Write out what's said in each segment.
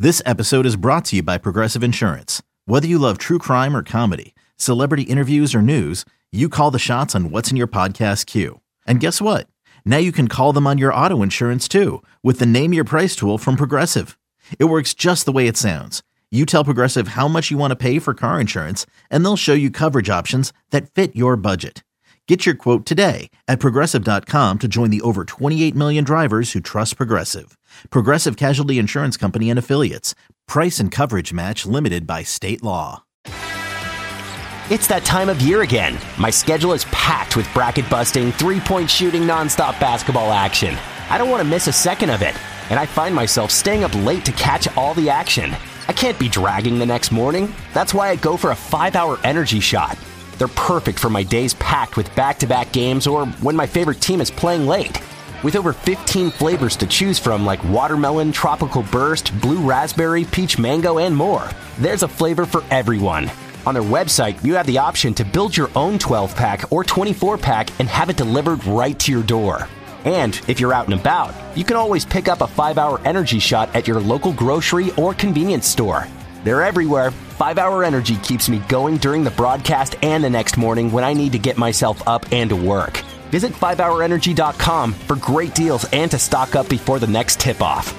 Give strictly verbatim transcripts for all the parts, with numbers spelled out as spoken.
This episode is brought to you by Progressive Insurance. Whether you love true crime or comedy, celebrity interviews or news, you call the shots on what's in your podcast queue. And guess what? Now you can call them on your auto insurance too with the Name Your Price tool from Progressive. It works just the way it sounds. You tell Progressive how much you want to pay for car insurance, and they'll show you coverage options that fit your budget. Get your quote today at Progressive dot com to join the over twenty-eight million drivers who trust Progressive. Progressive Casualty Insurance Company and Affiliates. Price and coverage match limited by state law. It's that time of year again. My schedule is packed with bracket-busting, three-point shooting, nonstop basketball action. I don't want to miss a second of it, and I find myself staying up late to catch all the action. I can't be dragging the next morning. That's why I go for a five-hour energy shot. They're perfect for my days packed with back-to-back games or when my favorite team is playing late. With over fifteen flavors to choose from like watermelon, tropical burst, blue raspberry, peach mango, and more, there's a flavor for everyone. On their website, you have the option to build your own twelve-pack or twenty-four-pack and have it delivered right to your door. And if you're out and about, you can always pick up a five-hour energy shot at your local grocery or convenience store. They're everywhere. five-hour Energy keeps me going during the broadcast and the next morning when I need to get myself up and to work. Visit five hour energy dot com for great deals and to stock up before the next tip-off.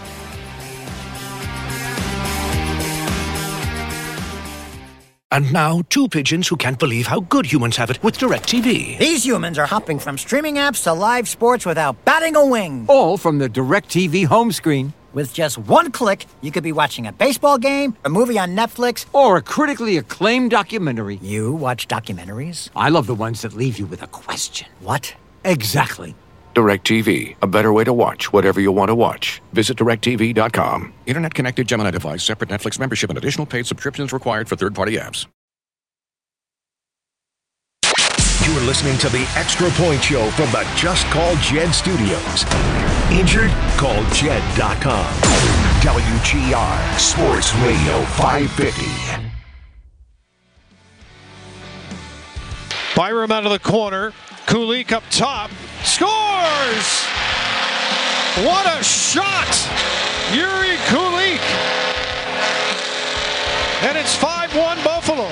And now, two pigeons who can't believe how good humans have it with DirecTV. These humans are hopping from streaming apps to live sports without batting a wing. All from the DirecTV home screen. With just one click, you could be watching a baseball game, a movie on Netflix, or a critically acclaimed documentary. You watch documentaries? I love the ones that leave you with a question. What? Exactly. DirecTV, a better way to watch whatever you want to watch. Visit direct T V dot com. Internet connected Gemini device, separate Netflix membership, and additional paid subscriptions required for third-party apps. You're listening to the Extra Point Show from the Just Call Jed Studios. Injured? Call Jed dot com. W G R Sports Radio five fifty. Byram out of the corner. Kulich up top. Scores! What a shot! Yuri Kulich. And it's five one Buffalo.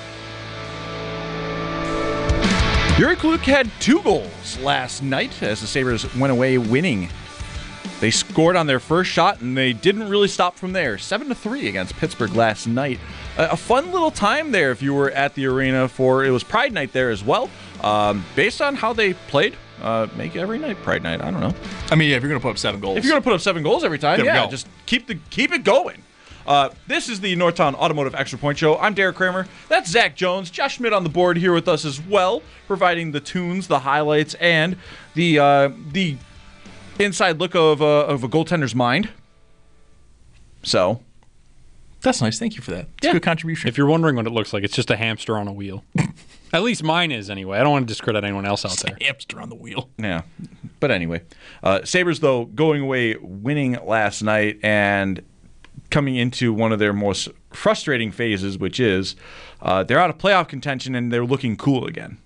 Yuri Kulich had two goals last night as the Sabres went away winning. They scored on their first shot, and they didn't really stop from there. seven to three against Pittsburgh last night. A, a fun little time there if you were at the arena for, it was Pride Night there as well. Um, based on how they played, uh, make every night Pride Night. I don't know. I mean, yeah, if you're going to put up seven goals. If you're going to put up seven goals every time, there yeah, just keep the keep it going. Uh, this is the Northtown Automotive Extra Point Show. I'm Derek Kramer. That's Zach Jones. Josh Schmidt on the board here with us as well, providing the tunes, the highlights, and the uh, the inside look of, uh, of a goaltender's mind. So, that's nice. Thank you for that. It's yeah. a good contribution. If you're wondering what it looks like, it's just a hamster on a wheel. At least mine is, anyway. I don't want to discredit anyone else out there. Hamster on the wheel. Yeah. But anyway, uh, Sabres, though, going away winning last night and coming into one of their most frustrating phases, which is uh, they're out of playoff contention and they're looking cool again.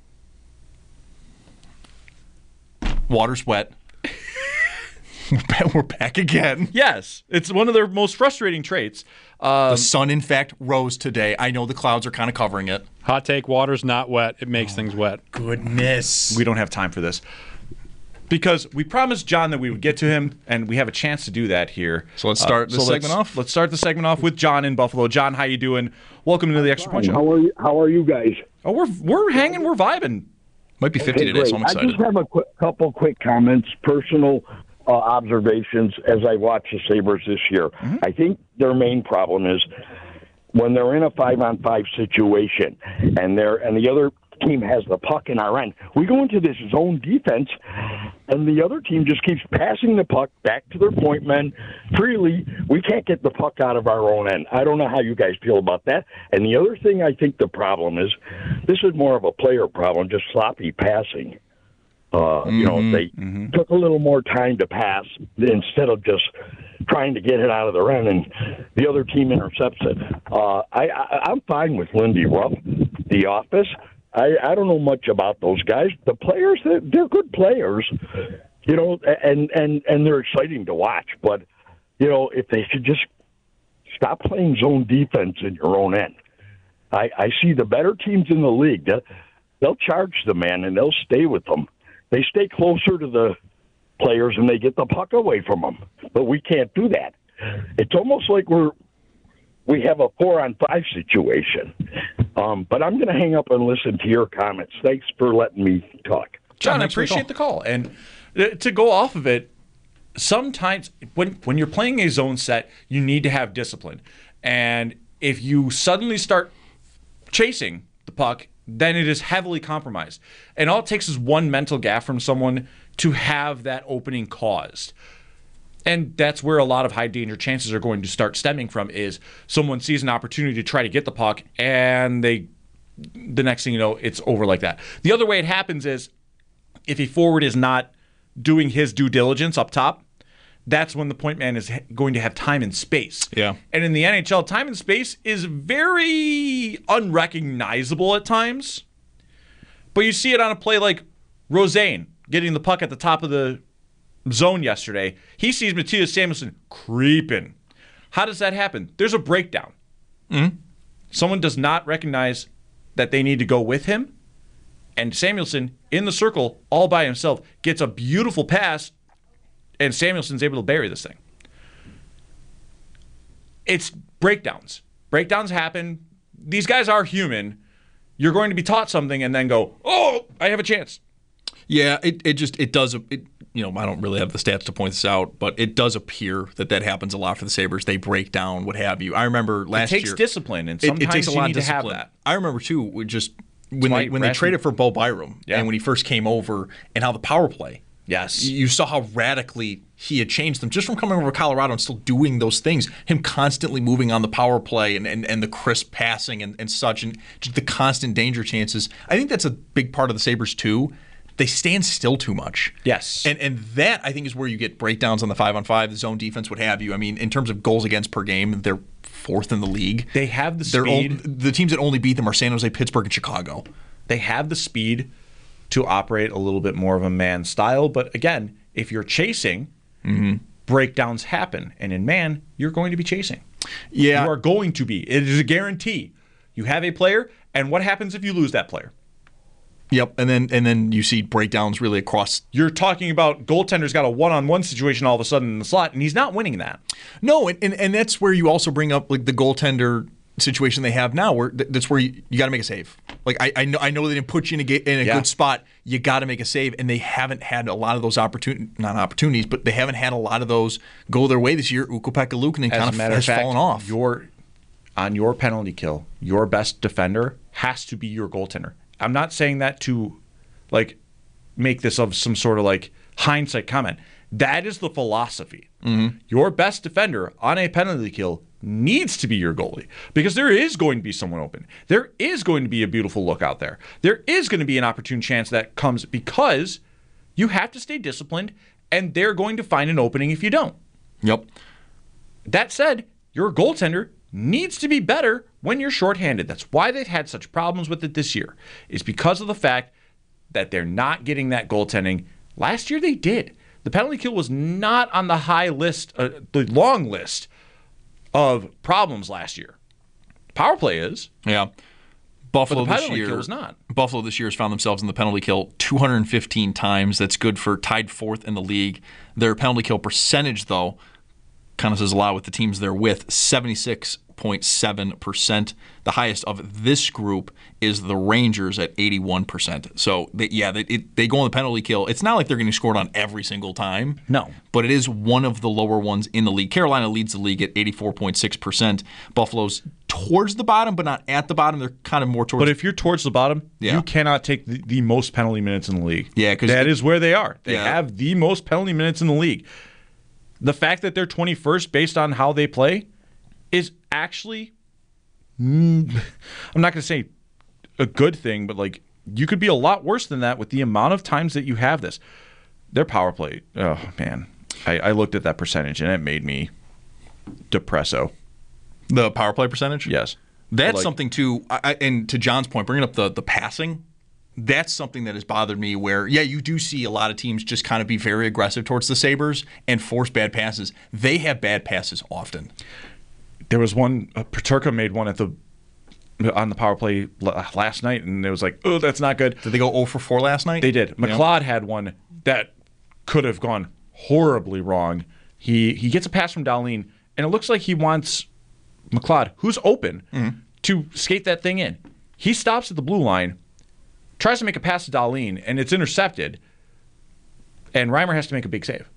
Water's wet. We're back again. Yes. It's one of their most frustrating traits. Um, the sun, in fact, rose today. I know the clouds are kind of covering it. Hot take, water's not wet. It makes oh, things wet. Goodness. We don't have time for this. Because we promised John that we would get to him, and we have a chance to do that here. So let's start uh, the so segment let's, off. Let's start the segment off with John in Buffalo. John, how you doing? Welcome to the Extra Point Show. How are you, how are you guys? Oh, we're we're hanging, we're vibing. Might be fifty okay, today, so I'm excited. I just have a quick, couple quick comments, personal uh, observations as I watch the Sabres this year. Mm-hmm. I think their main problem is when they're in a five-on-five situation, and they're and the other team has the puck in our end. We go into this zone defense, and the other team just keeps passing the puck back to their point men freely. We can't get the puck out of our own end. I don't know how you guys feel about that. And the other thing I think the problem is, this is more of a player problem, just sloppy passing. Uh, mm-hmm, you know, they mm-hmm. took a little more time to pass instead of just trying to get it out of their end, and the other team intercepts it. Uh, I, I, I'm fine with Lindy Ruff, the office. I, I don't know much about those guys. The players, they're, they're good players, you know, and, and, and they're exciting to watch. But, you know, if they could just stop playing zone defense in your own end. I, I see the better teams in the league, they'll, they'll charge the man and they'll stay with them. They stay closer to the players and they get the puck away from them. But we can't do that. It's almost like we're we have a four-on-five situation. Um, but I'm going to hang up and listen to your comments. Thanks for letting me talk. John, I appreciate the call. And to go off of it, sometimes when when you're playing a zone set, you need to have discipline. And if you suddenly start chasing the puck, then it is heavily compromised. And all it takes is one mental gaffe from someone to have that opening caused. And that's where a lot of high danger chances are going to start stemming from, is someone sees an opportunity to try to get the puck and they the next thing you know, it's over like that. The other way it happens is if a forward is not doing his due diligence up top, that's when the point man is going to have time and space. Yeah. And in the N H L, time and space is very unrecognizable at times. But you see it on a play like Rosane getting the puck at the top of the zone yesterday. He sees Mattias Samuelsson creeping. How does that happen? There's a breakdown. Mm-hmm. Someone does not recognize that they need to go with him. And Samuelsson, in the circle, all by himself, gets a beautiful pass, and Samuelson's able to bury this thing. It's breakdowns. Breakdowns happen. These guys are human. You're going to be taught something and then go, oh, I have a chance. Yeah, it, it just, it does, it, you know, I don't really have the stats to point this out, but it does appear that that happens a lot for the Sabres. They break down, what have you. I remember last year. It takes year, discipline, and sometimes it, it takes a you lot need of to have discipline. that. I remember, too, we just when That's they when they traded for Bo Byram yeah. and when he first came over and how the power play. Yes. You saw how radically he had changed them just from coming over to Colorado and still doing those things. Him constantly moving on the power play and, and, and the crisp passing and, and such, and just the constant danger chances. I think that's a big part of the Sabres, too. They stand still too much. Yes. And and that, I think, is where you get breakdowns on the five-on-five, the zone defense, what have you. I mean, in terms of goals against per game, they're fourth in the league. They have the They're speed. Old, the teams that only beat them are San Jose, Pittsburgh, and Chicago. They have the speed to operate a little bit more of a man style. But again, if you're chasing, mm-hmm. breakdowns happen. And in man, you're going to be chasing. Yeah. You are going to be. It is a guarantee. You have a player, and what happens if you lose that player? Yep, and then and then you see breakdowns really across. You're talking about goaltender's got a one-on-one situation all of a sudden in the slot, and he's not winning that. No, and, and, and that's where you also bring up like the goaltender situation they have now, where th- that's where you, you got to make a save. Like I, I know I know they didn't put you in a ga- in a yeah. good spot. You got to make a save, and they haven't had a lot of those opportunities, not opportunities, but they haven't had a lot of those go their way this year. Ukko-Pekka Luukkonen kind of has fact, fallen off. Your on your penalty kill, your best defender has to be your goaltender. I'm not saying that to like make this of some sort of like hindsight comment. That is the philosophy. Mm-hmm. Your best defender on a penalty kill needs to be your goalie, because there is going to be someone open. There is going to be a beautiful look out there. There is going to be an opportune chance that comes, because you have to stay disciplined, and they're going to find an opening if you don't. Yep. That said, your goaltender needs to be better when you're shorthanded. That's why they've had such problems with it this year, is because of the fact that they're not getting that goaltending. Last year they did. The penalty kill was not on the high list, uh, the long list of problems last year. Power play is. Yeah. Buffalo but the this penalty year kill is not. Buffalo this year has found themselves in the penalty kill two hundred fifteen times. That's good for tied fourth in the league. Their penalty kill percentage, though, kind of says a lot with the teams they're with, seventy-six point seven percent. The highest of this group is the Rangers at eighty-one percent. So, they, yeah, they, it, they go on the penalty kill. It's not like they're getting scored on every single time. No. But it is one of the lower ones in the league. Carolina leads the league at eighty-four point six percent. Buffalo's towards the bottom, but not at the bottom. They're kind of more towards. But if you're towards the bottom, yeah. you cannot take the, the most penalty minutes in the league. Yeah, because that is where they are. They yeah. have the most penalty minutes in the league. The fact that they're twenty-first based on how they play is actually, mm, I'm not going to say a good thing, but like you could be a lot worse than that with the amount of times that you have this. Their power play, oh man, I, I looked at that percentage and it made me depresso. The power play percentage? Yes. That's like, something too, I, and to John's point, bringing up the, the passing, that's something that has bothered me where, yeah, you do see a lot of teams just kind of be very aggressive towards the Sabres and force bad passes. They have bad passes often. There was one, uh, Paterka made one at the on the power play last night, and it was like, oh, that's not good. Did they go oh for four last night? They did. McLeod yeah. had one that could have gone horribly wrong. He he gets a pass from Dahlin, and it looks like he wants McLeod, who's open, mm-hmm. to skate that thing in. He stops at the blue line, tries to make a pass to Dahlin, and it's intercepted, and Reimer has to make a big save.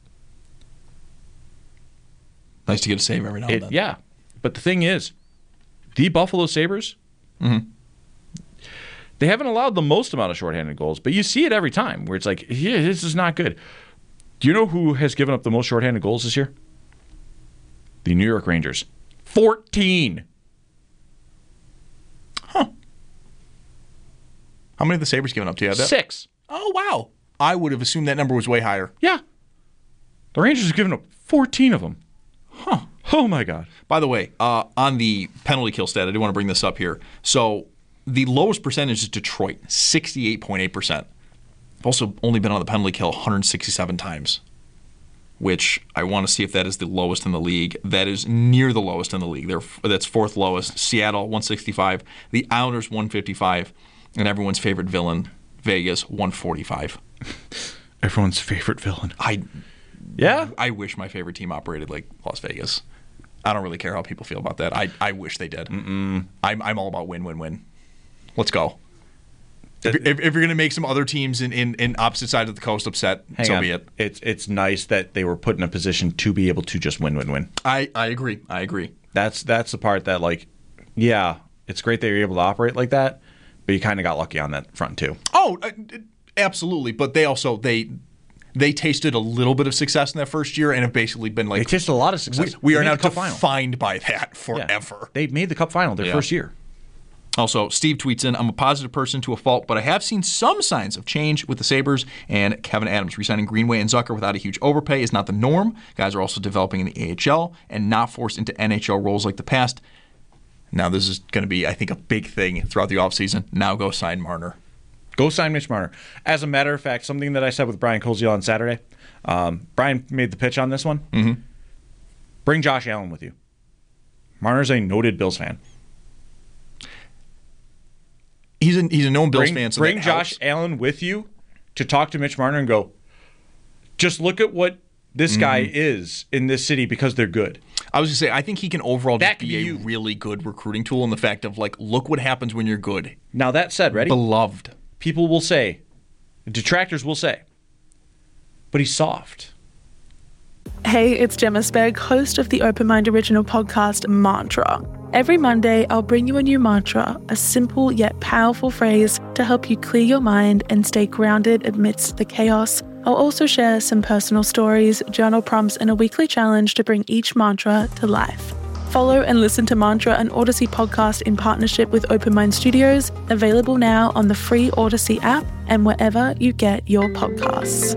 Nice to get a save every now and it, then. Yeah. But the thing is, the Buffalo Sabres, mm-hmm. they haven't allowed the most amount of shorthanded goals, but you see it every time where it's like, yeah, this is not good. Do you know who has given up the most shorthanded goals this year? The New York Rangers. fourteen. Huh. How many have the Sabres given up? Do you have that? Six. Oh, wow. I would have assumed that number was way higher. Yeah. The Rangers have given up fourteen of them. Huh. Oh, my God. By the way, uh, on the penalty kill stat, I do want to bring this up here. So the lowest percentage is Detroit, sixty-eight point eight percent. I've also only been on the penalty kill one hundred sixty-seven times, which I want to see if that is the lowest in the league. That is near the lowest in the league. They're, that's fourth lowest. Seattle, one sixty-five. The Islanders, one fifty-five. And everyone's favorite villain, Vegas, one forty-five. Everyone's favorite villain. I... Yeah? I wish my favorite team operated like Las Vegas. I don't really care how people feel about that. I, I wish they did. Mm-mm. I'm I'm all about win, win, win. Let's go. If, if, if you're going to make some other teams in, in, in opposite sides of the coast upset, Hang so on. be it. It's it's nice that they were put in a position to be able to just win, win, win. I, I agree. I agree. That's that's the part that, like, yeah, it's great that you're able to operate like that, but you kind of got lucky on that front too. Oh, absolutely. But they also they they tasted a little bit of success in that first year and have basically been like they tasted a lot of success. We, we are now the defined by that forever. Yeah. They made the Cup final their yeah. first year. Also, Steve tweets in, I'm a positive person to a fault, but I have seen some signs of change with the Sabres and Kevin Adams. Re-signing Greenway and Zucker without a huge overpay is not the norm. Guys are also developing in the A H L and not forced into N H L roles like the past. Now this is going to be, I think, a big thing throughout the offseason. Now go sign Marner. Go sign Mitch Marner. As a matter of fact, something that I said with Brian Koziel on Saturday, um, Brian made the pitch on this one. Mm-hmm. Bring Josh Allen with you. Marner's a noted Bills fan. He's a, he's a known Bills bring, fan. So bring that Josh helps. Allen with you to talk to Mitch Marner and go, just look at what this mm-hmm. guy is in this city because they're good. I was going to say, I think he can overall that just be, be a you. really good recruiting tool in the fact of, like, look what happens when you're good. Now, that said, ready? Beloved. People will say, detractors will say, but he's soft. Hey, it's Gemma Spegg, host of the Open Mind original podcast, Mantra. Every Monday, I'll bring you a new mantra, a simple yet powerful phrase to help you clear your mind and stay grounded amidst the chaos. I'll also share some personal stories, journal prompts, and a weekly challenge to bring each mantra to life. Follow and listen to Mantra, an Odyssey podcast in partnership with Open Mind Studios, available now on the free Odyssey app and wherever you get your podcasts.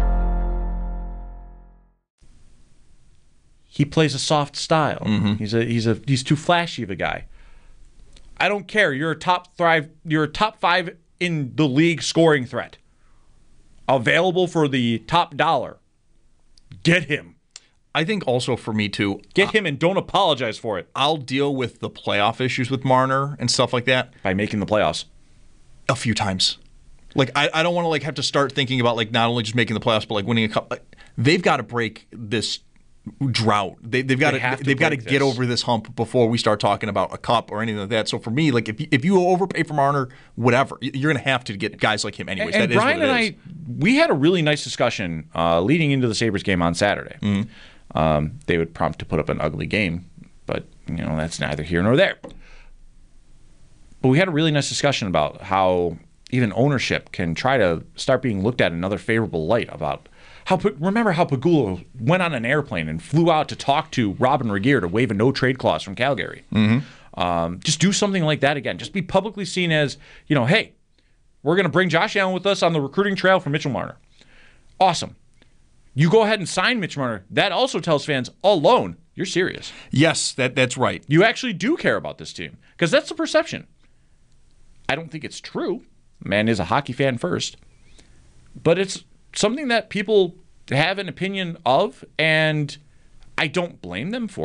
He plays a soft style. Mm-hmm. He's a he's a he's too flashy of a guy. I don't care. You're a top thrive. You're a top five in the league scoring threat. Available for the top dollar. Get him. I think also for me too. Get him and don't apologize for it. I'll deal with the playoff issues with Marner and stuff like that by making the playoffs a few times. Like I, I don't want to like have to start thinking about like not only just making the playoffs but like winning a cup. Like, they've got to break this drought. They, they've got they to, to they've got to this. get over this hump before we start talking about a cup or anything like that. So for me, like if you, if you overpay for Marner, whatever, you're going to have to get guys like him anyways. And, and that Brian is what and it is. I, we had a really nice discussion uh, leading into the Sabres game on Saturday. Mm-hmm. Um, they would prompt to put up an ugly game, but you know that's neither here nor there. But we had a really nice discussion about how even ownership can try to start being looked at in another favorable light about how, remember how Pegula went on an airplane and flew out to talk to Robin Regehr to waive a no-trade clause from Calgary. Mm-hmm. Um, just do something like that again. Just be publicly seen as, you know, hey, we're going to bring Josh Allen with us on the recruiting trail for Mitchell Marner. Awesome. You go ahead and sign Mitch Marner. That also tells fans all alone, you're serious. Yes, that that's right. You actually do care about this team because that's the perception. I don't think it's true. Man is a hockey fan first. But it's something that people have an opinion of, and I don't blame them for it.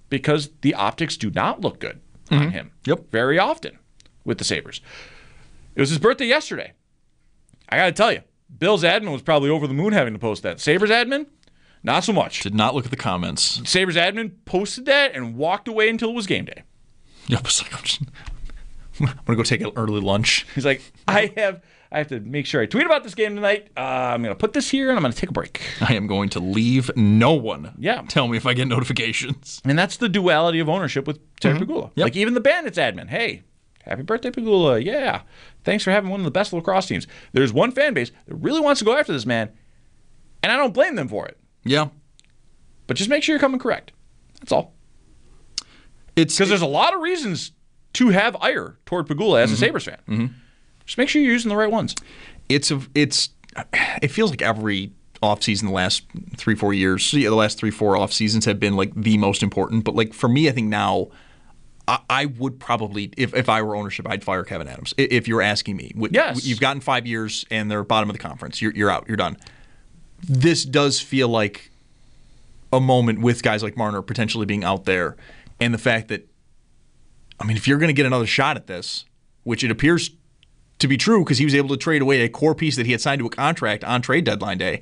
because the optics do not look good mm-hmm. on him. Yep. Very often with the Sabres. It was his birthday yesterday. I got to tell you, Bills admin was probably over the moon having to post that. Sabres admin, not so much. Did not look at the comments. Sabres admin posted that and walked away until it was game day. Yep, it's like, I'm, just, I'm going to go take an early lunch. He's like, I have I have to make sure I tweet about this game tonight. Uh, I'm going to put this here and I'm going to take a break. I am going to leave no one. Yeah. Tell me if I get notifications. And that's the duality of ownership with Terry mm-hmm. Pegula. Yep. Like even the Bandits admin, hey, happy birthday, Pegula. Yeah. Thanks for having one of the best lacrosse teams. There's one fan base that really wants to go after this man, and I don't blame them for it. Yeah. But just make sure you're coming correct. That's all. It's because there's a lot of reasons to have ire toward Pegula as mm-hmm. a Sabres fan. Mm-hmm. Just make sure you're using the right ones. It's a, it's it feels like every offseason the last three, four years, yeah, the last three, four off seasons have been like the most important. But like for me, I think now I, I would probably, if, if I were ownership, I'd fire Kevin Adams. If you're asking me. Yes. You've gotten five years and they're bottom of the conference. You're, you're out. You're done. This does feel like a moment with guys like Marner potentially being out there. And the fact that, I mean, if you're going to get another shot at this, which it appears to be true because he was able to trade away a core piece that he had signed to a contract on trade deadline day.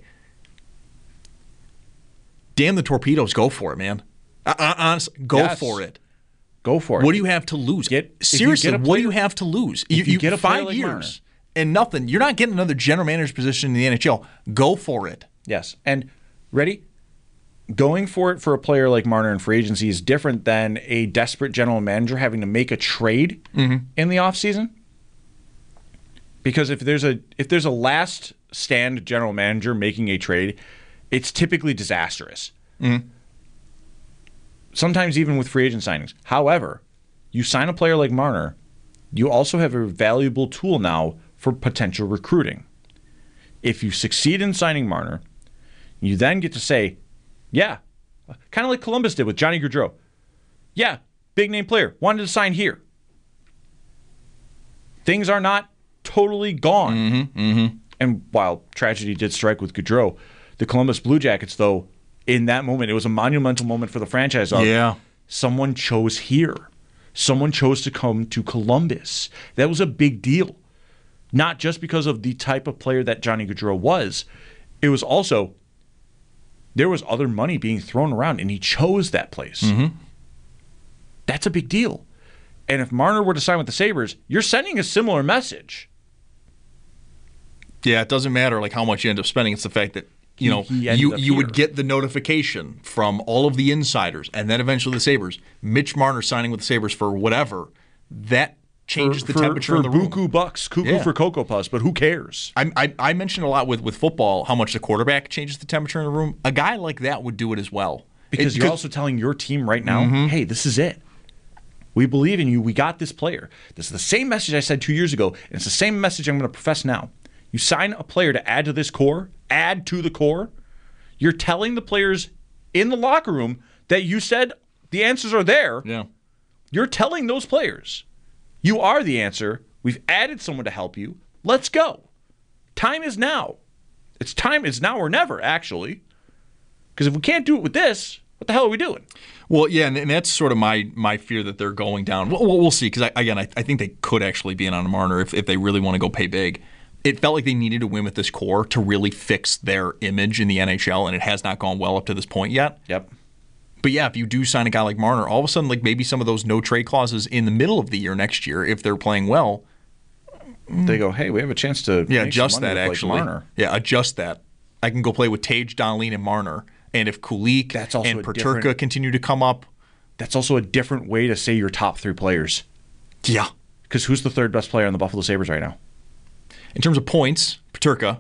Damn the Torpedoes, go for it, man. Uh, honestly, go yes. for it. Go for it. What do you have to lose? Get, Seriously, get player, what do you have to lose? If you, you get a five like years Marner. and nothing. You're not getting another general manager's position in the N H L. Go for it. Yes. And ready? Going for it for a player like Marner in free agency is different than a desperate general manager having to make a trade mm-hmm. in the offseason. Because if there's a if there's a last stand general manager making a trade, it's typically disastrous. Mm-hmm. Sometimes even with free agent signings. However, you sign a player like Marner, you also have a valuable tool now for potential recruiting. If you succeed in signing Marner, you then get to say, yeah, kind of like Columbus did with Johnny Gaudreau. Yeah, big name player, wanted to sign here. Things are not totally gone. Mm-hmm, mm-hmm. And while tragedy did strike with Gaudreau, the Columbus Blue Jackets, though, in that moment, it was a monumental moment for the franchise. Of yeah. Someone chose here. Someone chose to come to Columbus. That was a big deal. Not just because of the type of player that Johnny Gaudreau was. It was also, there was other money being thrown around, and he chose that place. Mm-hmm. That's a big deal. And if Marner were to sign with the Sabres, you're sending a similar message. Yeah, it doesn't matter like how much you end up spending. It's the fact that you know he, he you you here. would get the notification from all of the insiders, and then eventually the Sabres. Mitch Marner signing with the Sabres for whatever that changes for, the for, temperature for in the room. Buku bucks, cuckoo yeah. for Cocoa Puffs, but who cares? I, I I mentioned a lot with with football how much the quarterback changes the temperature in the room. A guy like that would do it as well because it, you're could, also telling your team right now, mm-hmm. hey, this is it. We believe in you. We got this player. This is the same message I said two years ago, and it's the same message I'm going to profess now. You sign a player to add to this core, add to the core, you're telling the players in the locker room that you said the answers are there. Yeah. You're telling those players, you are the answer. We've added someone to help you. Let's go. Time is now. It's time. It's now or never, actually. Because if we can't do it with this, what the hell are we doing? Well, yeah, and that's sort of my my fear that they're going down. Well, we'll see, because, again, I, I think they could actually be in on Marner if, if they really want to go pay big. It felt like they needed to win with this core to really fix their image in the N H L, and it has not gone well up to this point yet. Yep. But, yeah, if you do sign a guy like Marner, all of a sudden, like maybe some of those no-trade clauses in the middle of the year next year, if they're playing well. They go, hey, we have a chance to yeah, make adjust some money that, with, actually. like, Marner. Yeah, adjust that. I can go play with Tage, Dahlin, and Marner. And if Kulik That's also and a Peterka different- continue to come up. That's also a different way to say your top three players. Yeah. Because who's the third best player on the Buffalo Sabres right now? In terms of points, Peterka.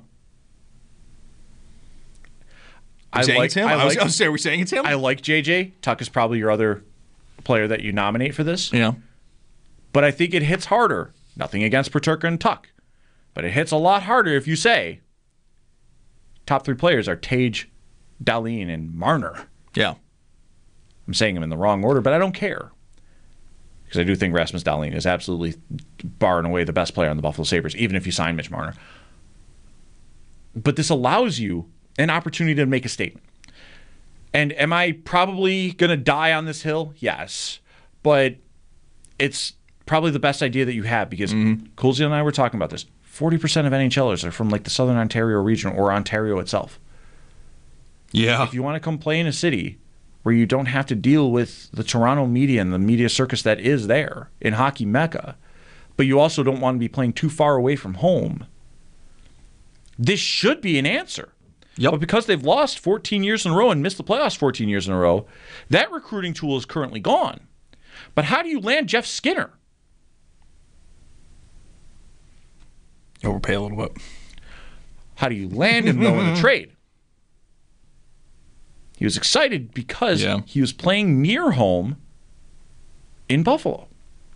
Are we saying like, it's him? I, I was like, going to say, are we saying it's him? I like J J. Tuck is probably your other player that you nominate for this. Yeah. But I think it hits harder. Nothing against Peterka and Tuck. But it hits a lot harder if you say top three players are Tage, Dahlin, and Marner. Yeah. I'm saying them in the wrong order, but I don't care. Because I do think Rasmus Dahlin is absolutely, bar and away, the best player on the Buffalo Sabres, even if you sign Mitch Marner. But this allows you an opportunity to make a statement. And am I probably going to die on this hill? Yes. But it's probably the best idea that you have because mm-hmm. Coolsey and I were talking about this. forty percent of N H Lers are from like the Southern Ontario region or Ontario itself. Yeah. If you want to come play in a city where you don't have to deal with the Toronto media and the media circus that is there in Hockey Mecca, but you also don't want to be playing too far away from home, this should be an answer. Yep. But because they've lost fourteen years in a row and missed the playoffs fourteen years in a row, that recruiting tool is currently gone. But how do you land Jeff Skinner? Overpay a little bit. How do you land him, though, in the trade? He was excited because yeah. he was playing near home in Buffalo.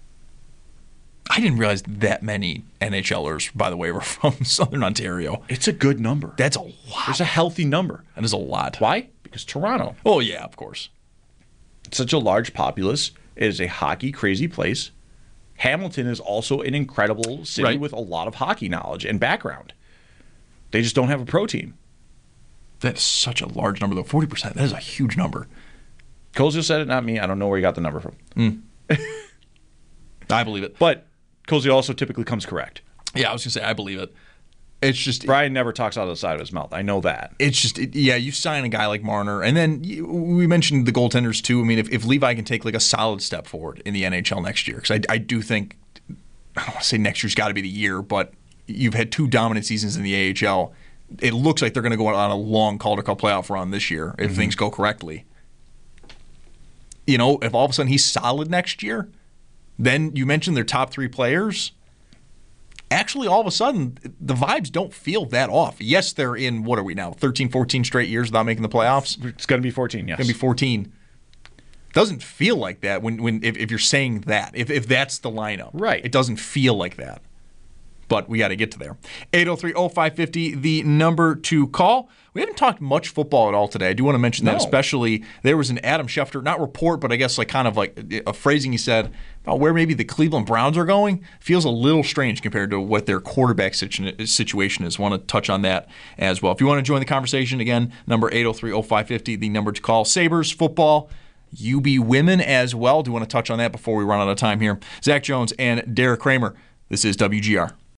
I didn't realize that many NHLers, by the way, were from Southern Ontario. It's a good number. That's a lot. It's a healthy number. That is a lot. Why? Because Toronto. Oh, yeah, of course. It's such a large populace. It is a hockey-crazy place. Hamilton is also an incredible city right. with a lot of hockey knowledge and background. They just don't have a pro team. That is such a large number, though. forty percent. That is a huge number. Colesio said it, not me. I don't know where he got the number from. Mm. I believe it. But Colesio also typically comes correct. Yeah, I was going to say, I believe it. It's just Brian never talks out of the side of his mouth. I know that. It's just, it, yeah, you sign a guy like Marner, and then you, we mentioned the goaltenders, too. I mean, if, if Levi can take like a solid step forward in the N H L next year, because I, I do think, I don't want to say next year's got to be the year, but you've had two dominant seasons in the A H L. It looks like they're going to go on a long Calder Cup playoff run this year if mm-hmm. things go correctly. You know, if all of a sudden he's solid next year, then you mentioned their top three players. Actually, all of a sudden, the vibes don't feel that off. Yes, they're in, what are we now, thirteen, fourteen straight years without making the playoffs? It's going to be fourteen, yes. It's going to be fourteen. Doesn't feel like that when, when if, if you're saying that, if, if that's the lineup. Right. It doesn't feel like that. But we got to get to there. eight oh three oh five five oh, the number to call. We haven't talked much football at all today. I do want to mention that, no. especially there was an Adam Schefter, not report, but I guess like kind of like a phrasing he said about where maybe the Cleveland Browns are going. Feels a little strange compared to what their quarterback situation is. Want to touch on that as well. If you want to join the conversation, again, number eight oh three oh five five oh, the number to call. Sabres, football, U B women as well. Do want to touch on that before we run out of time here. Zach Jones and Derek Kramer. This is W G R.